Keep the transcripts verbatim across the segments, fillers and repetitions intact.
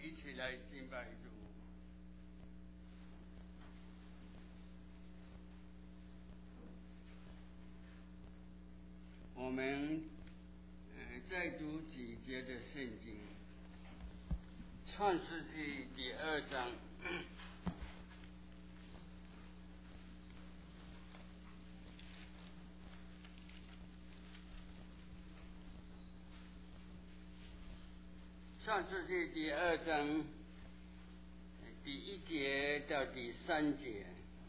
一起来敬拜主。我们呃再读几节的圣经，创世纪第二章。创世纪第二章第一节到第三节，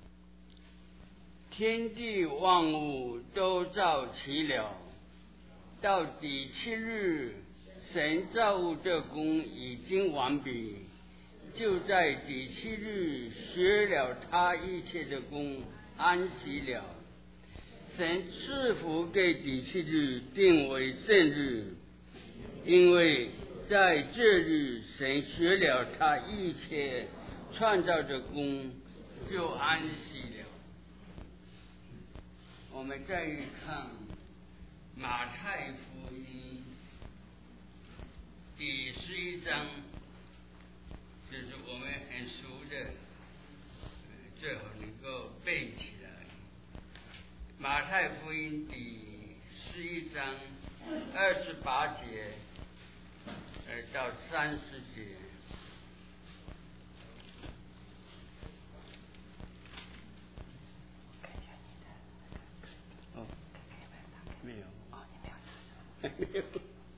天地万物都造齐了，到第七日，神造物的工已经完毕，就在第七日歇了他一切的工，安息了。神赐福给第七日定为圣日，因为在这日神歇了他一切创造的工，就安息了。我们再看马太福音第十一章，就是我们很熟的，最好能够背起来。马太福音第十一章二十八节到三十节。哦，没有。哦，你没有。没有。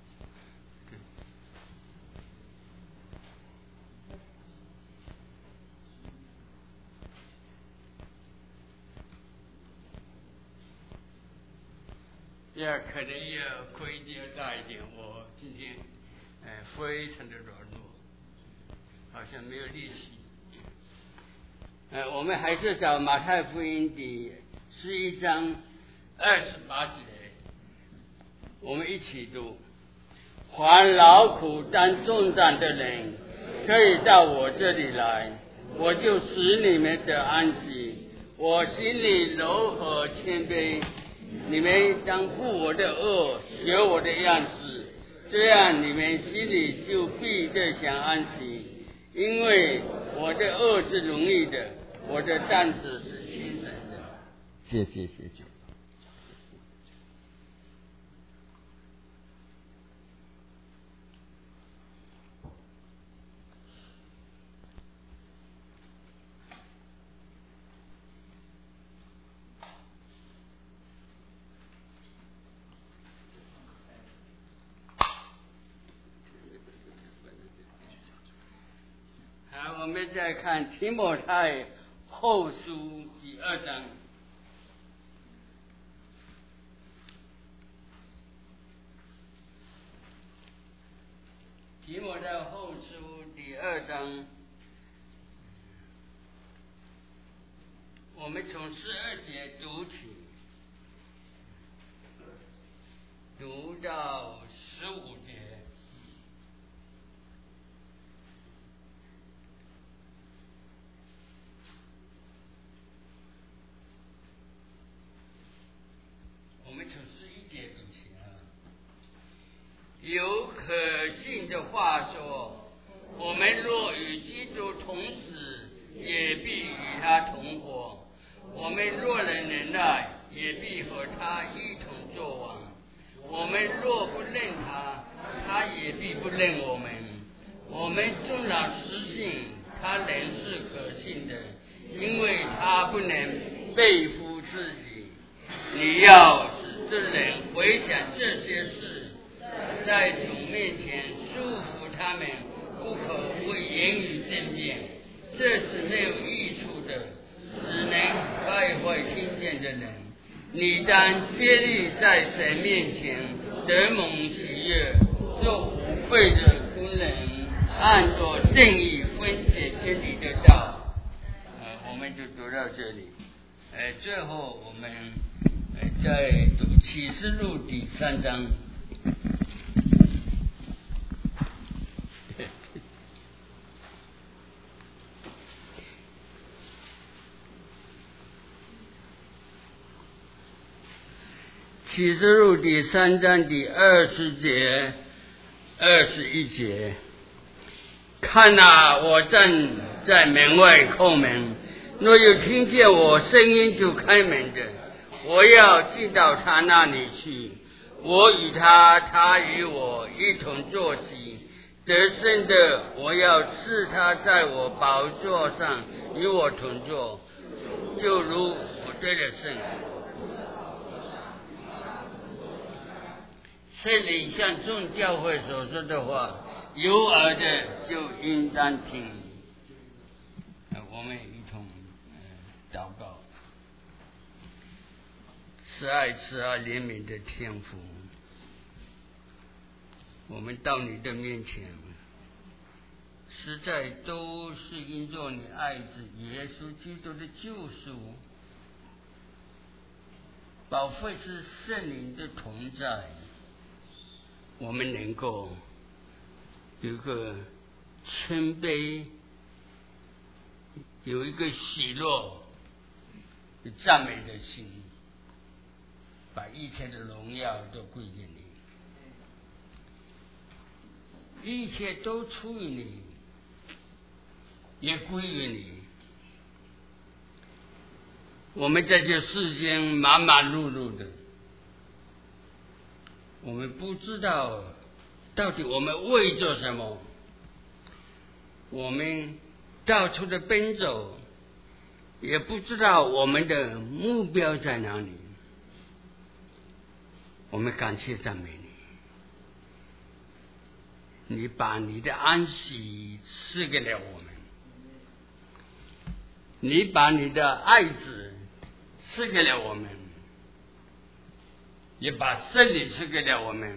要可能要规定要大一点，我今天呃非常的软弱，好像没有力气。呃，我们还是找马太福音第十一章二十八节，我们一起读：凡劳苦担重担的人，可以到我这里来，我就使你们得安息。我心里柔和谦卑，你们当负我的恶，学我的样式，这样你们心里就必得享安息。因为我的恶是容易的，我的担子是轻省的。谢谢谢谢。好，我们再看提摩太后书第二章。提摩太后书第二章，我们从十二节读起，读到十五节。我们从十一节读起啊。有可信的话说，我们若与基督同死，也必与他同活；我们若能忍耐，也必和他一同作王。我们若不认他，他也必不认我们。我们纵然实信他仍是可信的，因为他不能背负自己。你要使这人回想这些事，在主面前束缚他们，不可为言语争辩，这是没有益处的，只能败坏听见的人。你当竭力在神面前得蒙喜悦，做无愧的工人，按着正义分解真理的道。呃，我们就读到这里。呃，最后我们呃再读启示录第三章。启示录第三章第二十节、二十一节， 看哪，我正在门外叩门，若有听见我声音就开门的，我要进到他那里去，我与他，他与我一同坐席。得胜的，我要赐他在我宝座上与我同坐，就如我得了胜。圣灵向众教会所说的话，有耳的就应当听。我们一同祷告。慈爱慈爱怜悯的天父，我们到你的面前，实在都是因着你爱子耶稣基督的救赎，宝贵是圣灵的同在，我们能够有一个谦卑，有一个喜乐，有赞美的心，把一切的荣耀都归给你，一切都出于你，也归于你。我们在这世间忙忙碌碌的，我们不知道到底我们为做什么，我们到处的奔走，也不知道我们的目标在哪里。我们感谢赞美你，你把你的安息赐给了我们，你把你的爱子赐给了我们，也把圣灵赐给了我们。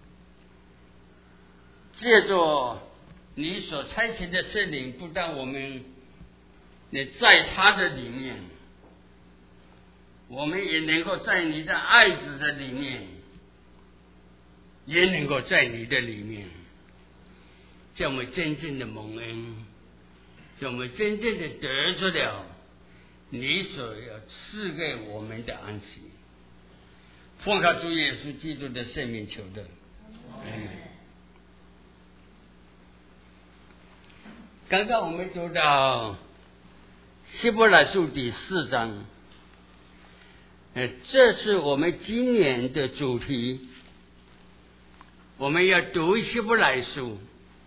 借着你所差遣的圣灵，不但我们你在他的里面，我们也能够在你的爱子的里面，也能够在你的里面，叫我们真正的蒙恩，叫我们真正的得着了你所要赐给我们的安息。奉靠主耶稣基督的圣名求的，阿门。刚刚我们读到希伯来书第四章，呃，这是我们今年的主题。我们要读希伯来书，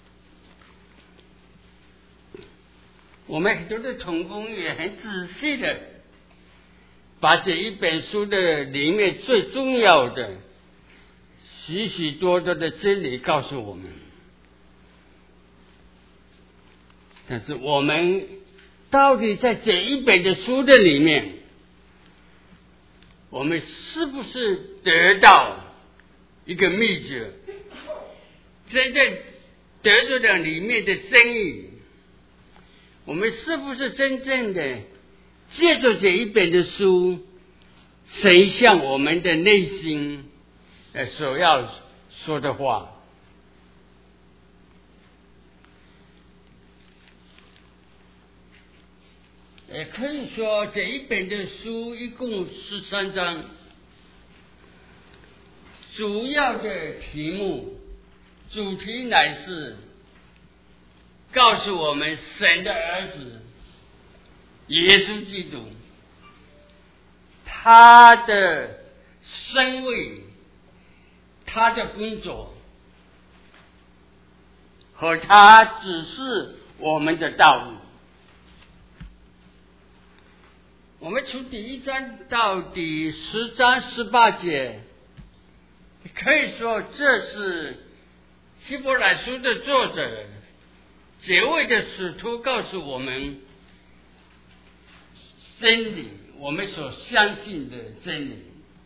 我们很多的同工也很仔细的把这一本书的里面最重要的许许多多的真理告诉我们。但是我们到底在这一本的书的里面，我们是不是得到一个秘诀，真正得到了里面的真意？我们是不是真正的借着这一本的书，神向我们的内心所要说的话？也可以说这一本的书一共十三章，主要的题目主题乃是告诉我们神的儿子耶稣基督，他的身位，他的工作，和他指示我们的道路。我们从第一章到第十章十八节，可以说这是希伯来书的作者这位的使徒告诉我们真理，我们所相信的真理。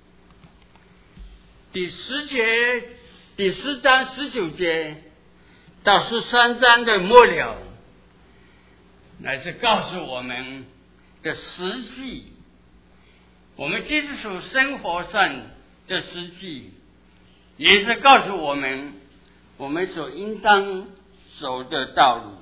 第十节，第十章十九节到十三章的末了，乃是告诉我们的实际，我们基督徒生活上的实际，也是告诉我们我们所应当走的道路。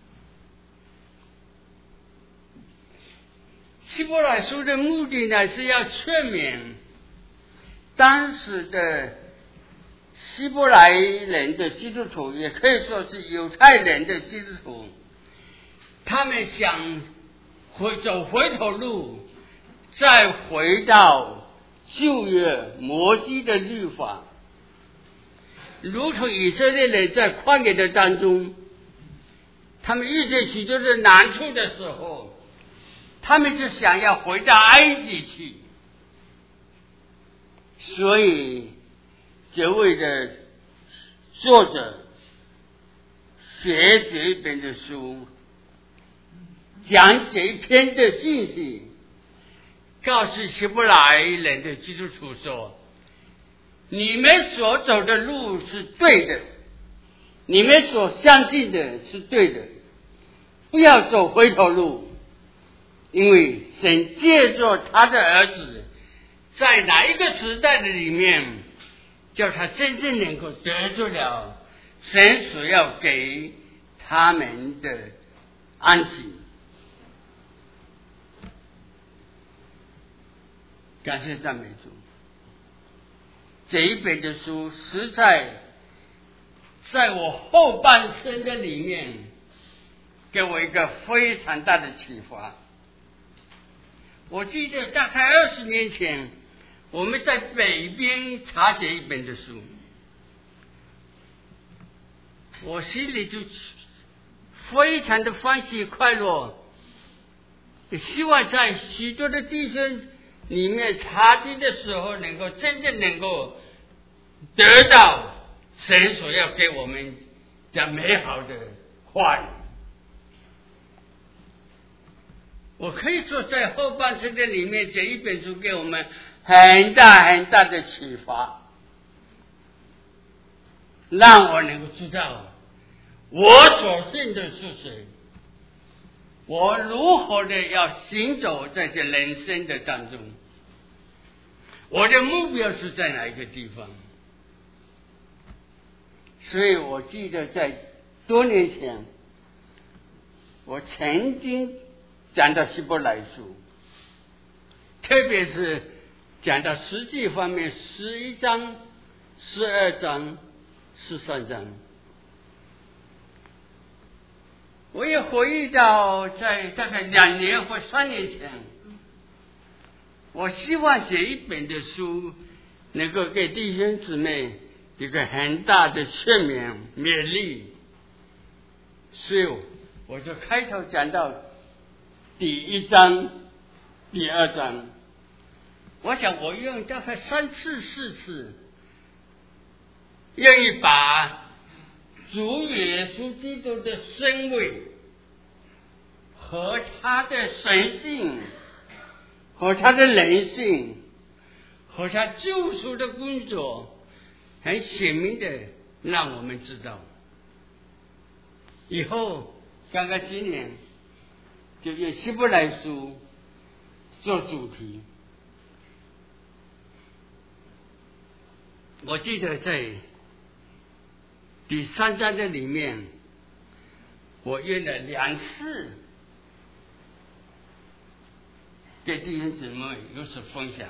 希伯来书的目的呢，是要劝勉当时的希伯来人的基督徒，也可以说是犹太人的基督徒，他们想回走回头路，再回到旧约摩西的律法，如同以色列人在旷野的当中，他们遇见许多的难处的时候，他们就想要回到埃及去。所以这位的作者写这一本的书，讲这一篇的信息，告诉希伯来人的基督徒说，你们所走的路是对的，你们所相信的是对的，不要走回头路，因为神借着他的儿子，在哪一个时代的里面，叫他真正能够得着了神所要给他们的安息。感谢赞美主，这一本的书实在在我后半生的里面给我一个非常大的启发。我记得大概二十年前，我们在北边查这一本的书，我心里就非常的欢喜快乐，也希望在许多的弟兄里面查经的时候，能够真正能够得到神所要给我们的美好的话语。我可以说在后半生的里面，这一本书给我们很大很大的启发，让我能够知道我所信的是谁，我如何的要行走在这人生的当中，我的目标是在哪一个地方。所以我记得在多年前，我曾经讲到希伯来书，特别是讲到实际方面，十一章、十二章、十三章。我也回忆到在大概两年或三年前，我希望这一本的书能够给弟兄姊妹一个很大的劝勉勉励，所以我就开头讲到第一章、第二章，我想我用大概三次、四次，愿意把主耶稣基督的身位和他的神性和他的人性和他救赎的工作很显明的让我们知道。以后刚刚今年就用希伯来书做主题。我记得在第三章的里面，我用了两次给弟兄姊妹有所分享，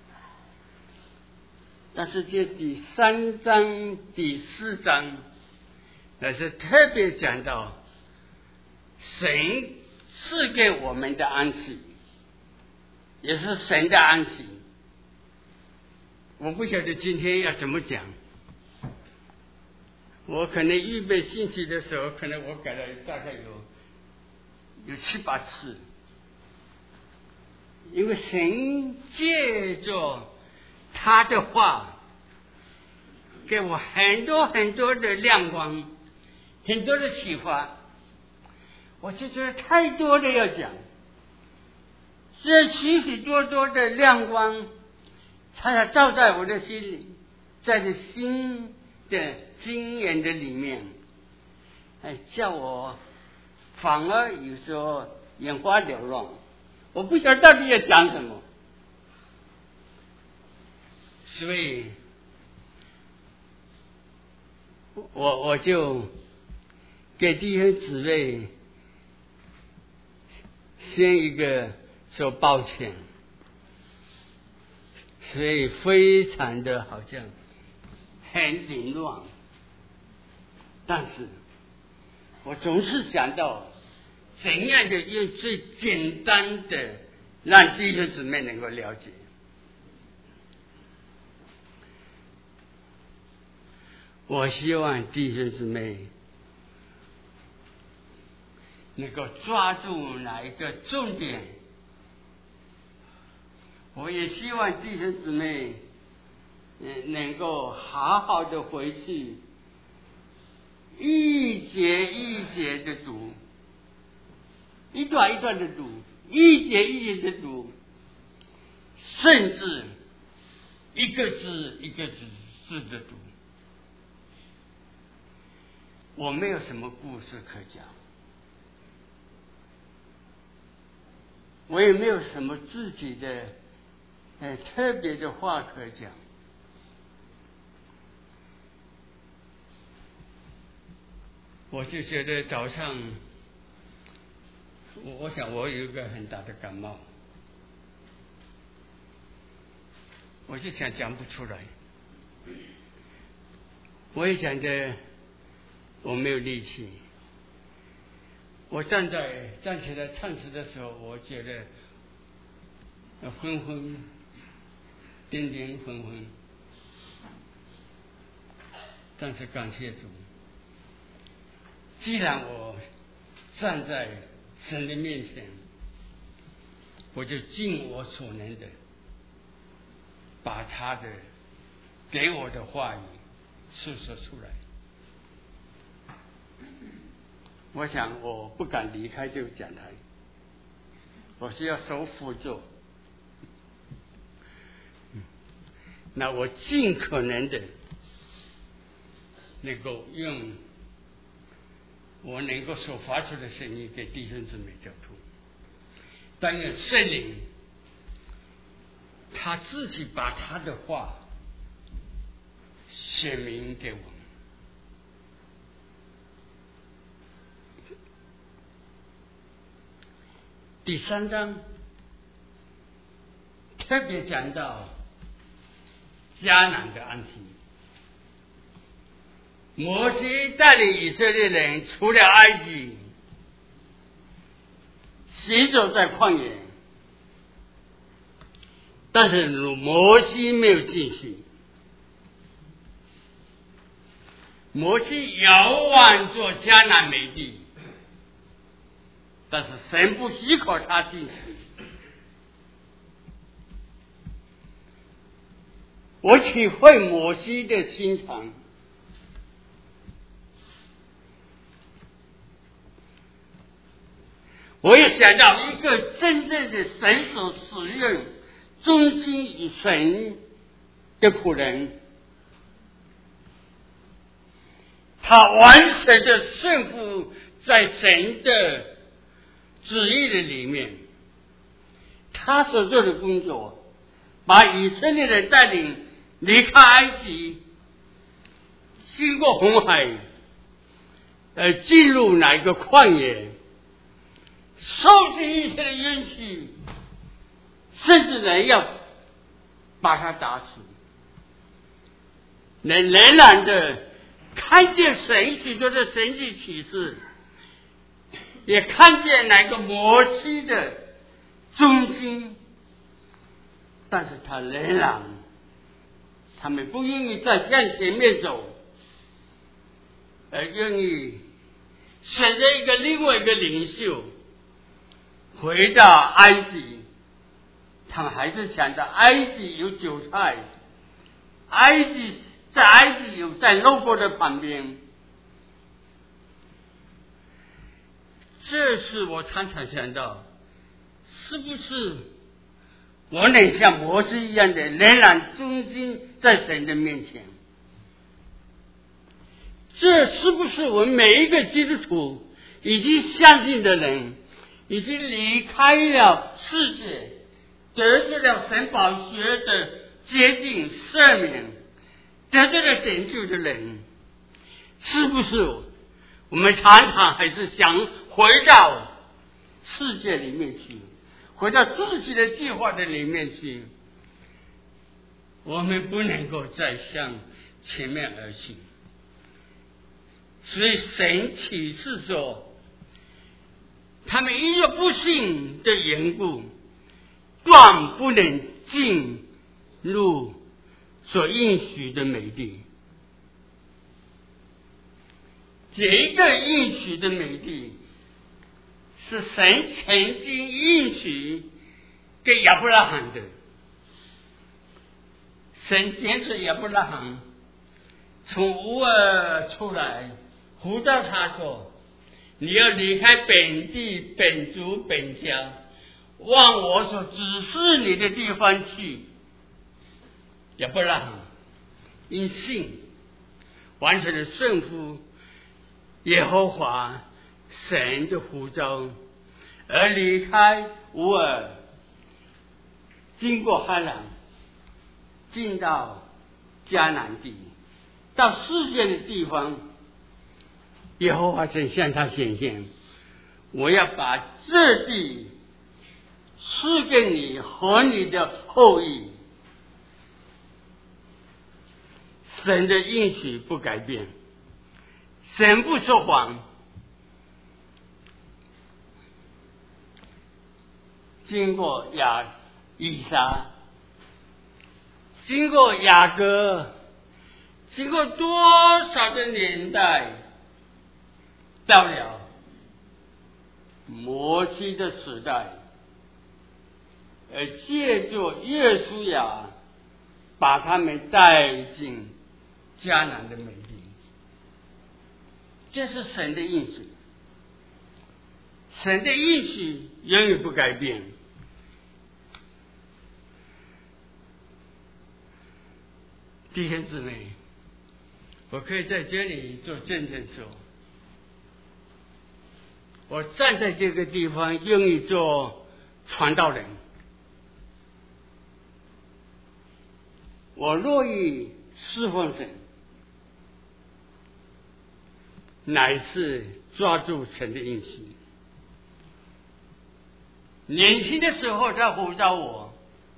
但是这第三章、第四章，那是特别讲到神赐给我们的安息，也是神的安息。我不晓得今天要怎么讲，我可能预备信息的时候，可能我改了大概有有七八次，因为神借着他的话给我很多很多的亮光，很多的启发，我就觉得太多的要讲，这许许多多的亮光它要照在我的心里，在这心的经验的里面，哎，叫我反而有时候眼花缭乱，我不晓得到底要讲什么。所以我我就给弟兄姊妹先一个说抱歉，所以非常的好像很凌乱，但是我总是想到怎样的用最简单的让弟兄姊妹能够了解。我希望弟兄姊妹能够抓住哪一个重点，我也希望弟兄姊妹能够好好的回去一节一节的读，一段一段的读，一节一节的读，甚至一个字一个字字的读。我没有什么故事可讲，我也没有什么自己的呃特别的话可讲。我就觉得早上，我我想我有一个很大的感冒，我就想讲不出来，我也想着我没有力气。我站在站起来唱诗的时候，我觉得昏昏颠颠昏昏，但是感谢主，既然我站在神的面前，我就尽我所能的把他的给我的话语诉说出来。我想我不敢离开这个讲台，我是要守辅助。那我尽可能的能够用我能够所发出的声音给弟兄姊妹交出。但愿圣灵他自己把他的话写明给我们。第三章特别讲到迦南的安息。摩西带领以色列人出了埃及，行走在旷野，但是摩西没有进去。摩西遥望做迦南美地，但是神不许可他进去。我体会摩西的心肠，我也想到一个真正的神所使用、忠心于神的仆人，他完全的顺服在神的旨意的里面，他所做的工作，把以色列人带领离开埃及，经过红海，呃，进入哪一个旷野，受尽一切的冤屈，甚至人要把他打死，人仍然的看见神许多的神迹启示，也看见那个摩西的忠心，但是他仍然，他们不愿意再向前面走，而愿意选择一个另外一个领袖，回到埃及。他们还是想到埃及有韭菜，埃及在埃及有在路过的旁边。这是我常常想到，是不是我能像摩西一样的仍然忠心在神的面前？这是不是我们每一个基督徒已经相信的人，已经离开了世界，得罪了神宝血的洁净赦免，得罪了拯救的人，是不是我们常常还是想回到世界里面去，回到自己的计划的里面去？我们不能够再像前面而行。所以神启示说，他们因为不信的缘故，断不能进入所应许的美地。这一个应许的美地，是神曾经应许给亚伯拉罕的。神坚持亚伯拉罕从乌尔出来，呼召他说：“你要离开本地、本族、本家，往我所指示你的地方去。”亚伯拉罕因信完成了顺服耶和华神的呼召，而离开乌尔，经过哈兰，进到迦南地，到世界的地方。耶和华神向他显现，我要把这地赐给你和你的后裔。神的应许不改变，神不说谎。经过亚以撒，经过雅各，经过多少的年代，到了摩西的时代，而借助约书亚把他们带进迦南的美地。这是神的应许，神的应许永远不改变。弟兄姊妹，我可以在这里做见证说，我站在这个地方愿意做传道人，我乐意侍奉神，乃是抓住神的应许。年轻的时候他呼召我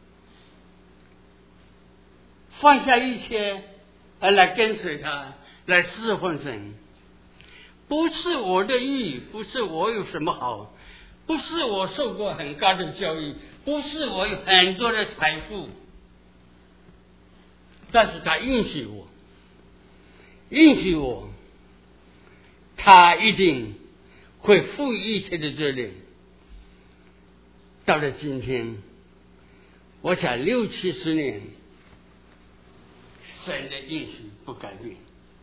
放下一切而来跟随他，来侍奉神。不是我的义，不是我有什么好，不是我受过很高的教育，不是我有很多的财富，但是他应许我，应许我，他一定会负一切的责任。到了今天，我想六七十年，神的应许不改变。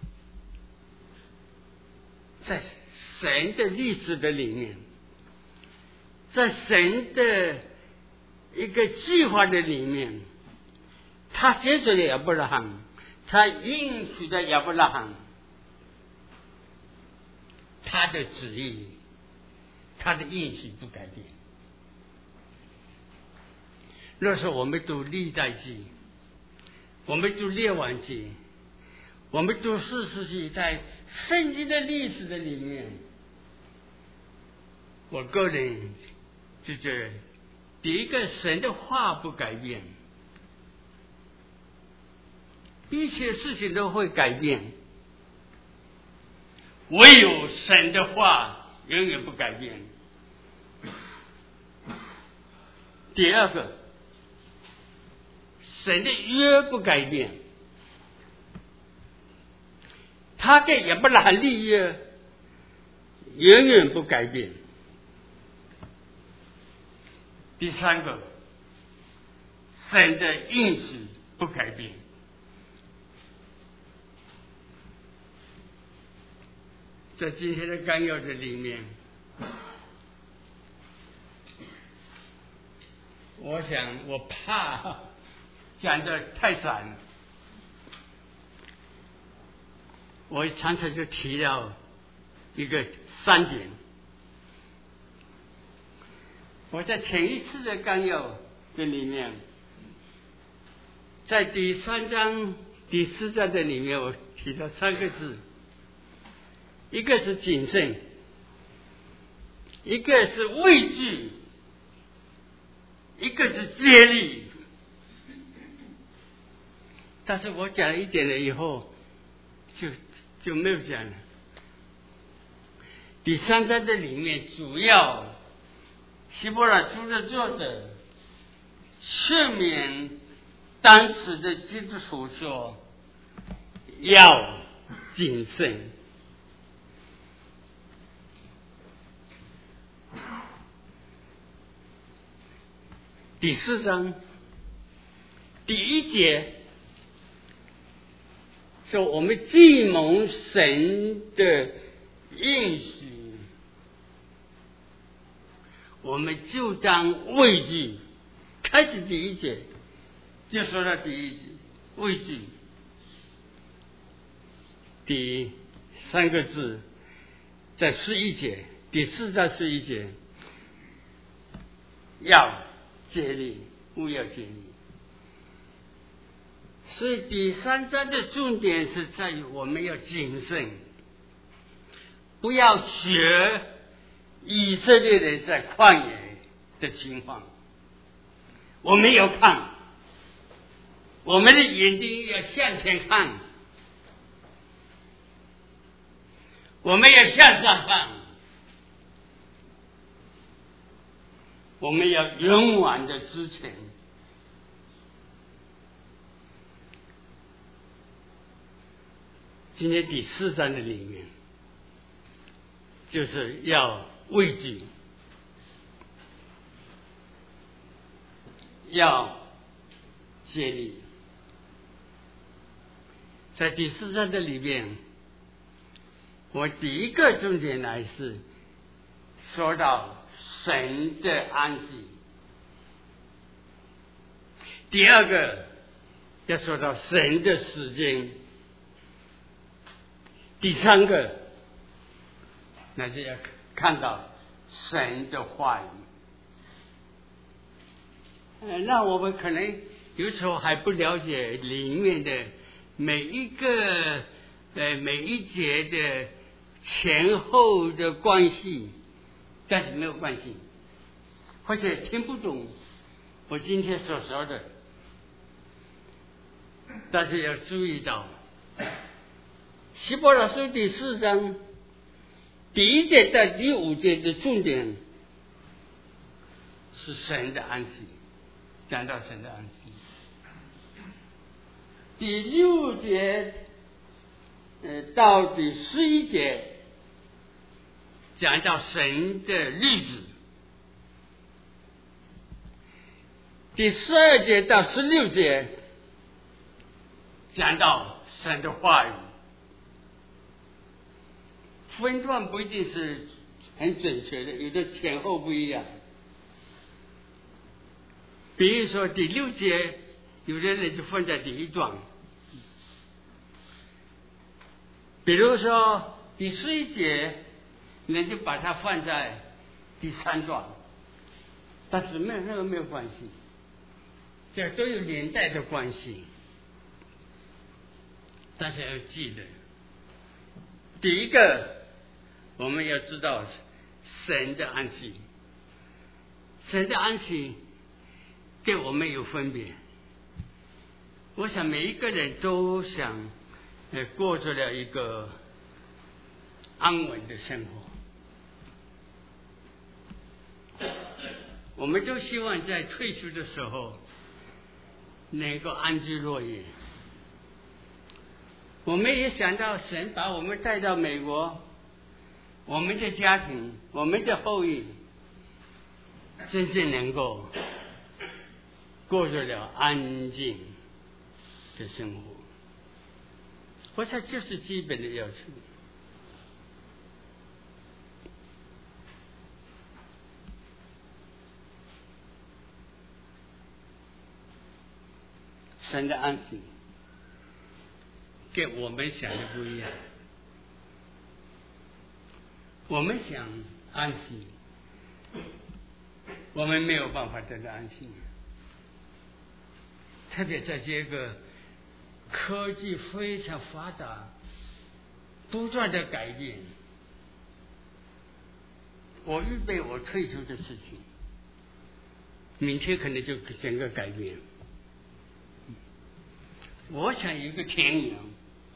在神的历史的里面，在神的一个计划的里面，他接受了亚伯拉罕，他应许的亚伯拉罕，他的旨意，他的应许不改变。那时候我们读历代记，我们读列王记，我们读士师记，在圣经的历史的里面，我个人就觉得，第一个，神的话不改变，一切事情都会改变，唯有神的话永远不改变。第二个，神的约不改变，他跟亚伯拉罕立约永远不改变。第三个，神的应许不改变。在今天的纲要的里面，我想我怕讲得太散了，我常常就提到一个三点。我在前一次的纲要的里面，在第三章、第四章的里面，我提到三个字，一个是谨慎，一个是畏惧，一个是接力。 但是我讲了一点了以后，就就没有讲了。第三章的里面主要希伯来书的作者劝勉当时的基督徒说要谨慎。第四章第一节说我们既蒙神的应许，我们就当畏惧。开始第一节就说到第一节畏惧，第三个字在十一节，第四章十一节要竭力，勿要竭力。所以第三章的重点是在于我们要谨慎，不要学以色列人在旷野的情况。我们要看，我们的眼睛要向前看，我们要向上看，我们要勇往的直前。今天第四章的里面就是要畏惧，要竭力。在第四章的里面，我第一个重点来是说到神的安息，第二个要说到神的时间，第三个那就要看到神的话语。呃，那我们可能有时候还不了解里面的每一个呃每一节的前后的关系，但是没有关系，或者听不懂我今天所说的，但是要注意到希伯来书第四章第一节到第五节的重点是神的安息，讲到神的安息。第六节呃到第十一节讲到神的律旨，第十二节到十六节讲到神的话语。分段不一定是很准确的，有的前后不一样。比如说第六节，有的人就放在第一段，比如说第十一节，人就把它放在第三段，但是没有那个没有关系，这都有连带的关系。大家要记得，第一个我们要知道神的安息，神的安息跟我们有分别。我想每一个人都想呃过着了一个安稳的生活，我们都希望在退休的时候能够安居乐业。我们也想到神把我们带到美国，我们的家庭，我们的后裔真正能够过着了安静的生活，我想这是基本的要求。神的安息跟我们想的不一样，我们想安息，我们没有办法得到安息，特别在这个科技非常发达，不断的改变。我预备我退休的事情，明天可能就整个改变。 我想有一个田园，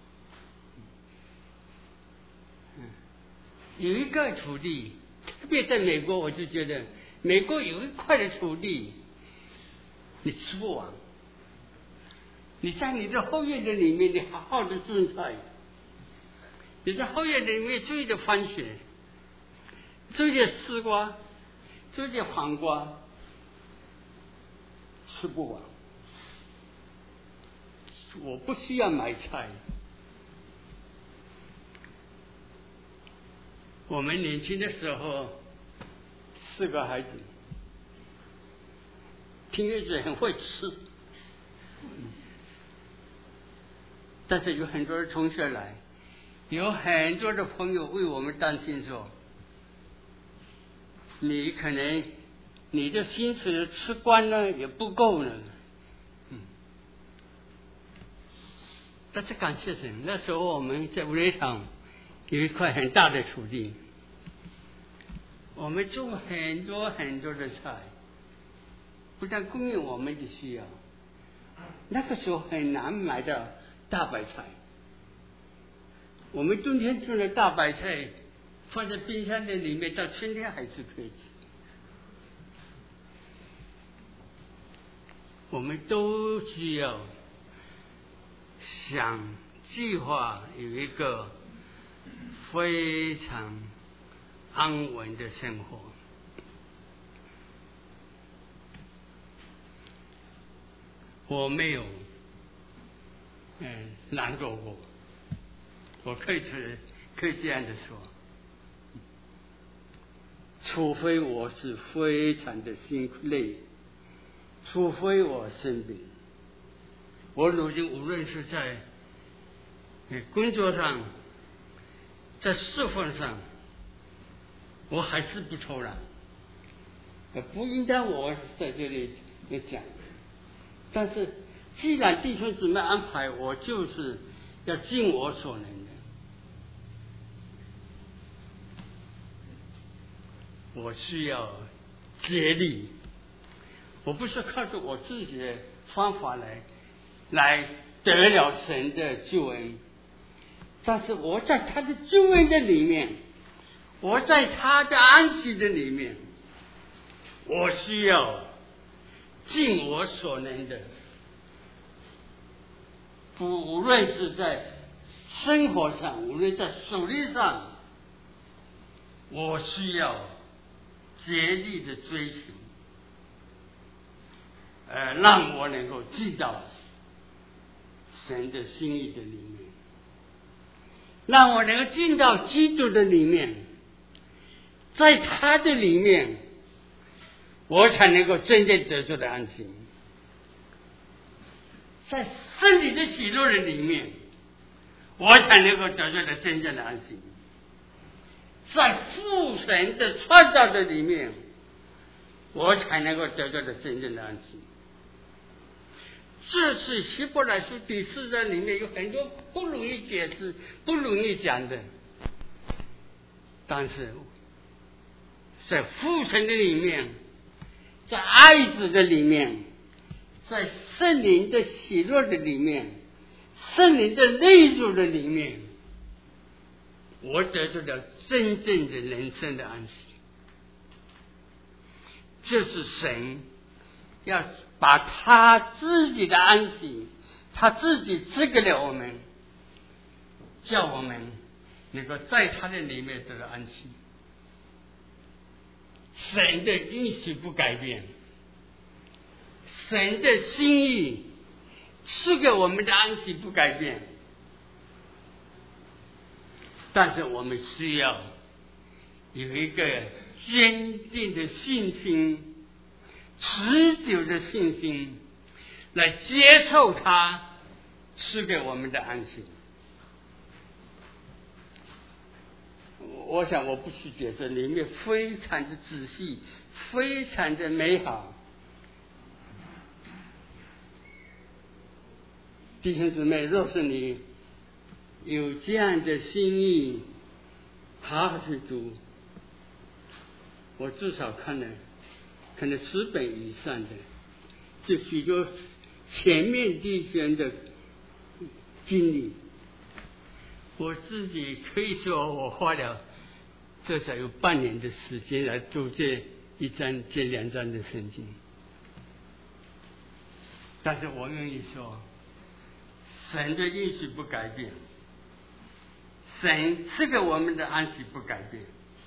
有一个土地，特别在美国，我就觉得美国有一块的土地，你吃不完。你在你的后院的里面，你好好的种菜，你在后院里面种一点番茄，种一点丝瓜，种一点黄瓜，吃不完。我不需要买菜。我们年轻的时候，四个孩子，听日子很会吃，但是有很多的同学来，有很多的朋友为我们担心说，你可能你的薪水吃光了也不够呢。嗯，但是感谢神，那时候我们在五雷场有一块很大的土地，我们种很多很多的菜，不但供应我们的需要。那个时候很难买到大白菜，我们冬天种的大白菜放在冰箱的里面，到春天还是可以吃。我们都需要想计划有一个非常安稳的生活。我没有嗯难过过，我可以是可以这样的说，除非我是非常的辛苦累，除非我生病。我如今无论是在工作上，在侍奉上，我还是不偷懒，不应该我在这里讲。但是既然弟兄姊妹安排，我就是要尽我所能的。我需要竭力，我不是靠着我自己的方法来来得了神的救恩，但是我在他的救恩的里面，我在他的安息的里面，我需要尽我所能的，无论是在生活上，无论在手力上，我需要竭力的追求，呃，让我能够进到神的心意的里面，让我能够进到基督的里面，在他的里面，我才能够真正得着的安息。在圣灵的喜乐的里面，我才能够得着的真正的安息。在父神的创造的里面，我才能够得着的真正的安息。这是希伯来书第四章里面有很多不容易解释、不容易讲的，但是在父神的里面，在爱子的里面，在圣灵的喜乐的里面，圣灵的内住的里面，我得到了真正的人生的安息。这是神要把他自己的安息，他自己赐给了我们，叫我们能够在他的里面得到安息。神的应许不改变，神的心意赐给我们的安息不改变，但是我们需要有一个坚定的信心，持久的信心，来接受他赐给我们的安息。我想我不去解释，里面非常的仔细，非常的美好。弟兄姊妹，若是你有这样的心意，好好去读，我至少看了可能十本以上的，就许多前面弟兄的经历。我自己可以说，我花了至少有半年的时间来读这一章、这两章的圣经。但是我愿意说，神的应许不改变，神赐给我们的安息不改变，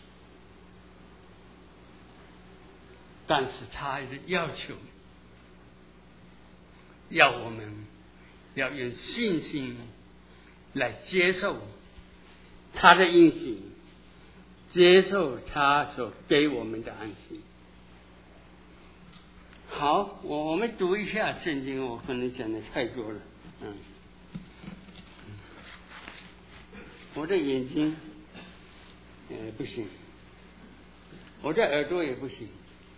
但是他的要求，要我们要用信心来接受他的应许，接受他所给我们的安息。好，我我们读一下圣经，我可能讲的太多了，嗯，我的眼睛，呃，不行，我的耳朵也不行，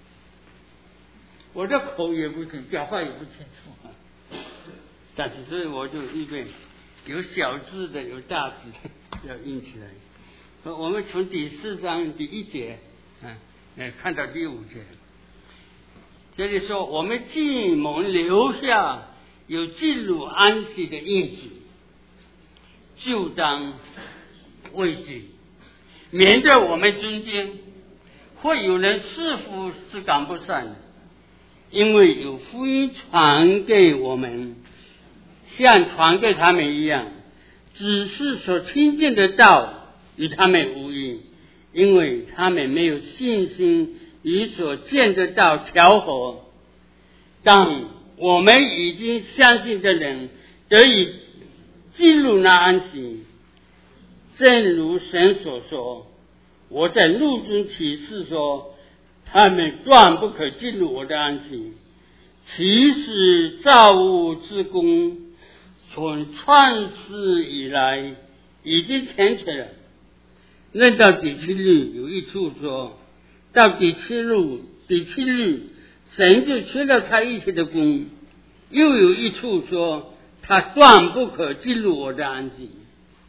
我的口也不行，讲话也不清楚，但是所以我就预备有小字的，有大字的，要印起来。我们从第四章第一节，嗯，呃，看到第五节。这里说，我们既蒙留下有进入安息的印记，就当畏惧，免得我们中间会有人似乎是赶不上的，因为有福音传给我们，像传给他们一样，只是所听见的道与他们无异，因为他们没有信心与所见的道调和。但我们已经相信的人得以进入那安息，正如神所说，我在路中启示说，他们断不可进入我的安息。其实造物之功从创世以来已经成全了。论到第七日有一处说，到第七日第七日神就缺了他一切的功，又有一处说他断不可进入我的安息。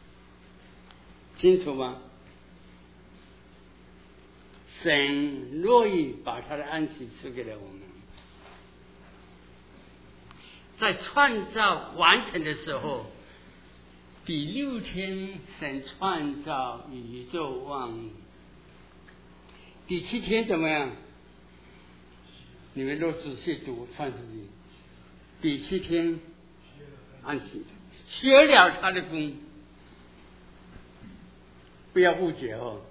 清楚吗？神乐意把他的安息赐给了我们，在创造完成的时候，第六天神创造宇宙万物，第七天怎么样？你们都仔细读创世纪，第七天安息，歇了他的功。不要误解哦，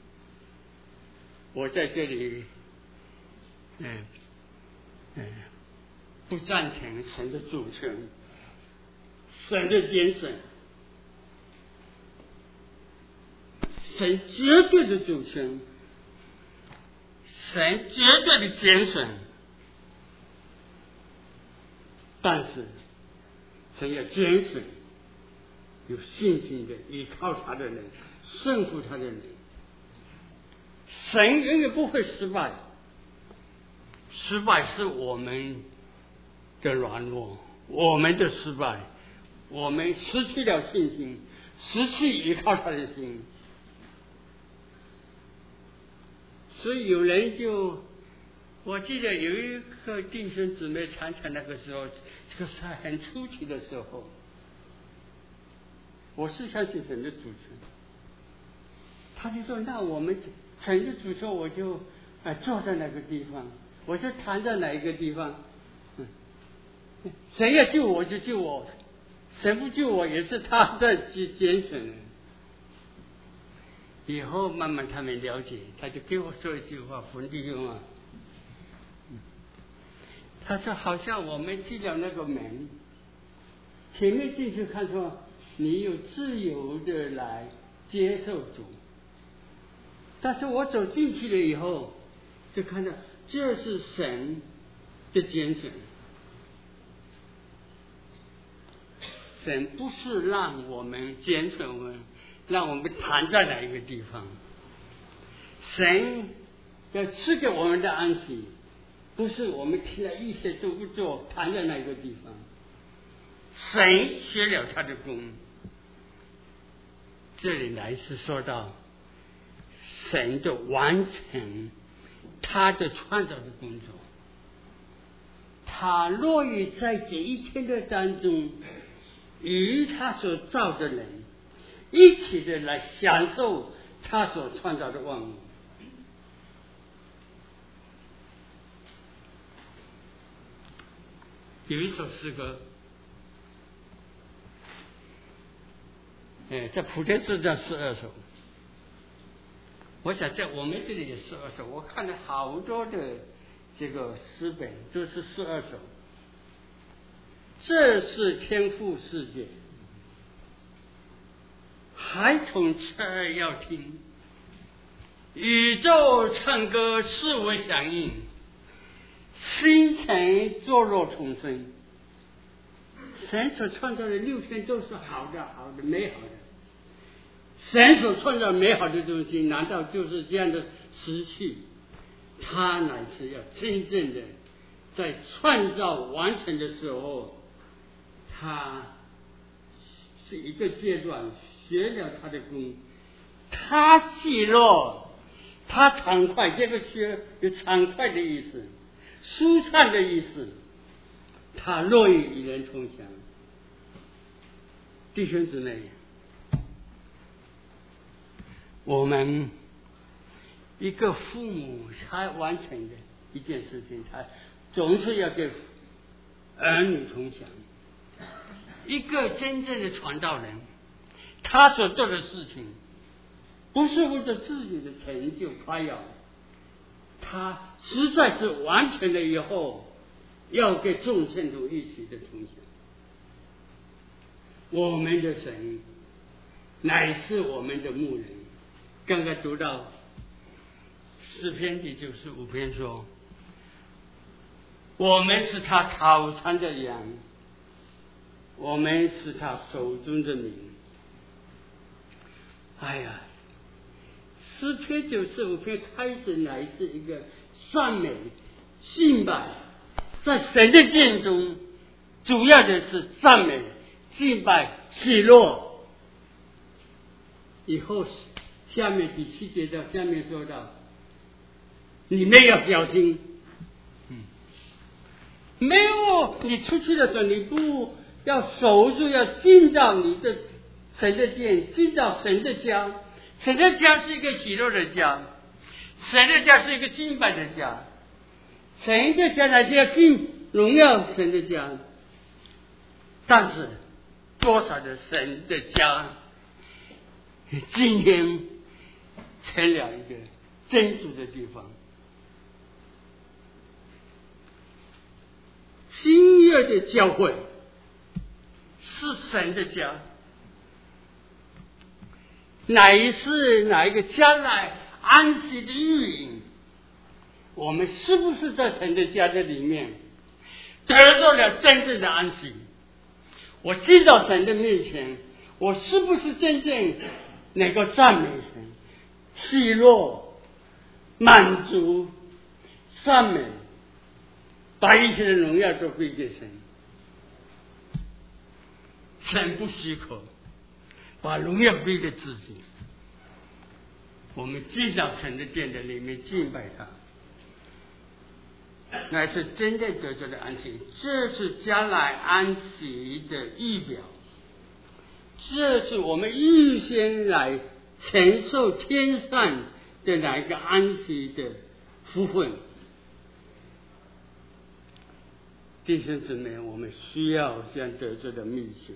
我在这里，嗯嗯，不赞成神的主权，神的拣选，神绝对的主权，神绝对的拣选。但是神要拣选有信心的依靠他的人，顺服他的人。神永远不会失败，失败是我们的软弱，我们的失败，我们失去了信心，失去依靠他的心。所以有人就，我记得有一个弟兄姊妹常常那个时候，这个是很初期的时候，我是相信神的主权，他就说，那我们神的主权，我就啊坐在哪个地方，我就躺在哪一个地方，嗯，神要救我就救我，神不救我也是他的拣选。以后慢慢他们了解，他就给我说一句话，冯弟兄啊，他说好像我们进了那个门，前面进去看说你有自由的来接受主，但是我走进去了以后，就看到这是神的拣选，神不是让我们拣选我们，让我们躺在哪一个地方，神要赐给我们的安息，不是我们听了一些都不做，躺在哪一个地方。神歇了他的功。这里来是说到神的完成他的创造的工作，他乐意在这一天的当中与他所造的人一起的来享受他所创造的万物。有一首诗歌，哎，在普天之上十二首，我想在我们这里也十二首。我看了好多的这个诗本，都是十二首。这是天父世界，孩童侧耳要听，宇宙唱歌四维响应，星辰坐落重生。神所创造的六天都是好的，好的，美好的。神所创造美好的东西，难道就是这样的失去？他乃是要真正的在创造完成的时候，他是一个阶段学了他的功，他喜乐，他畅快。这个学有畅快的意思，舒畅的意思。他乐意与人同享。弟兄姊妹，我们一个父母才完成的一件事情，他总是要跟儿女同享。一个真正的传道人，他所做的事情不是为了自己的成就夸耀，他实在是完成了以后要跟众圣徒一起的同享。我们的神乃是我们的牧人。刚刚读到诗篇第九十五篇说，我们是他草场的羊，我们是他手中的民。哎呀，诗篇九十五篇开始乃是一个赞美敬拜，在神的殿中主要的是赞美敬拜喜乐。以后下面第七节到下面说到，你们要小心，嗯，没有你出去的时候，你不要守住，要进到你的神的殿，进到神的家。神的家是一个喜乐的家，神的家是一个敬拜的家，神的家乃是要敬荣耀神的家。但是多少的神的家今天成了一个争执的地方。新约的教会是神的家，乃是哪一个将来安息的预言。我们是不是在神的家的里面得到了真正的安息？我进到神的面前，我是不是真正能够赞美神、喜乐、满足、赞美，把一切的荣耀都归给神？神不许可把荣耀归给自己。我们进到神的殿的里面敬拜他，乃是真正得着的安息。这是将来安息的预表，这是我们预先来承受天上的那一个安息的福分。弟兄姊妹，我们需要这样得着的秘诀。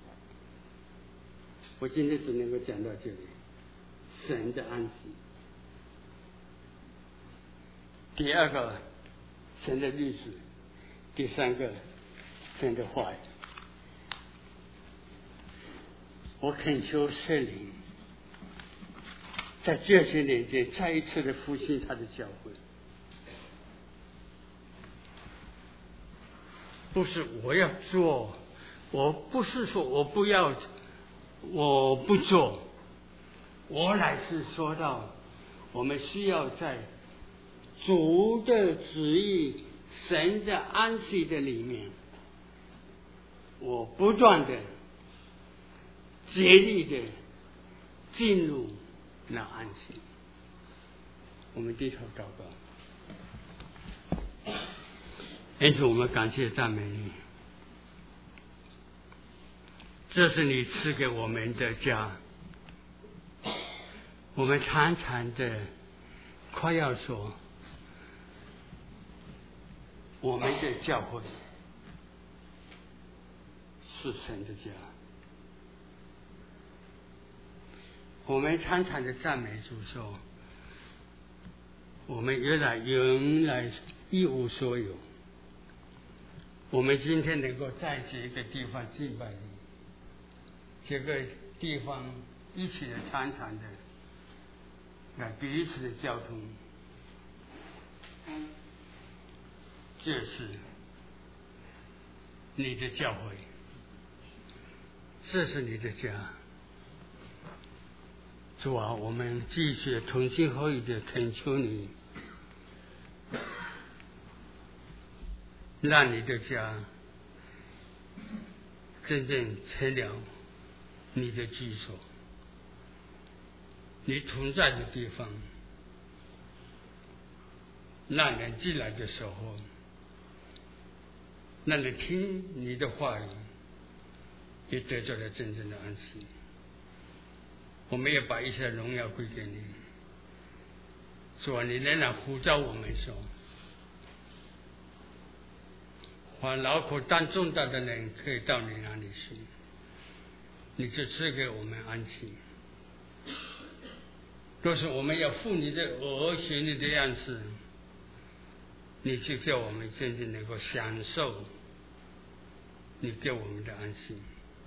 我今天只能够讲到这里，神的安息。第二个，神的律师；第三个，神的话语。我恳求圣灵在这些年间再一次的复兴他的教会。不是我要做，我不是说我不要，我不做，我乃是说到我们需要在主的旨意、神的安息的里面，我不断的竭力的进入那安息。我们低头祷告。因此我们感谢赞美你， 这是你赐给我们的家。我们常常的快要说，我们的教会是神的家。我们常常的赞美主说，我们原来原来一无所有，我们今天能够在这个地方敬拜你，这个地方一起的常常的来彼此的交通，这是你的教会，这是你的家。主啊，我们继续同心合意的恳求你，让你的家真正成了你的居所，你同在的地方，让人进来的时候，让人听你的话语，也得到了真正的安息。我们也把一切荣耀归给你。主啊，你仍然呼召我们说，凡劳苦担重担的人可以到你那里去，你就赐给我们安息。若是我们要负你的儿学你的样式，你就叫我们真正能够享受你给我们的安息。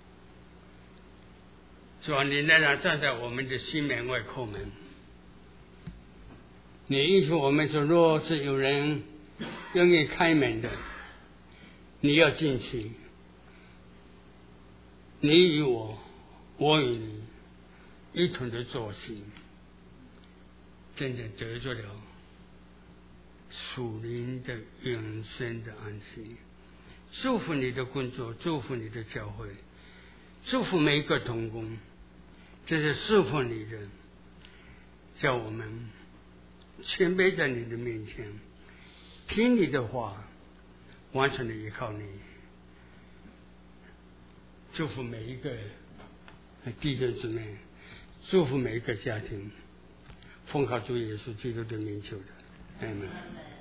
主啊，你仍然站在我们的心门外叩门。你允许我们说，若是有人愿意开门的，你要进去，你与我，我与你一同的作息，真正得着了属灵的永生的安息。祝福你的工作，祝福你的教会，祝福每一个同工，这是侍奉你的，叫我们谦卑在你的面前，听你的话，完全的依靠你。祝福每一个弟兄姊妹，祝福每一个家庭，奉靠主耶稣基督的名求的，阿们。